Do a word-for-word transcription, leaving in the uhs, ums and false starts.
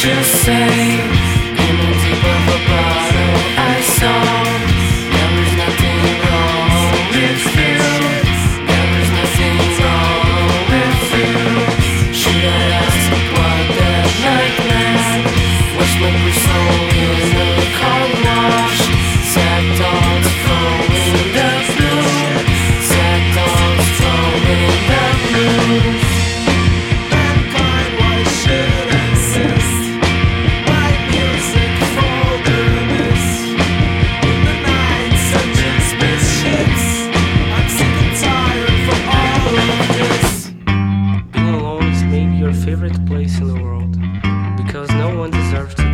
just say, in the tip of a bottle I saw, there was nothing wrong with you. There was nothing wrong with you. Should I ask what that night meant? Was my soul in the car wash? Sad dogs throwing the blue. Sad dogs throwing the blue. Favorite place in the world, because no one deserves to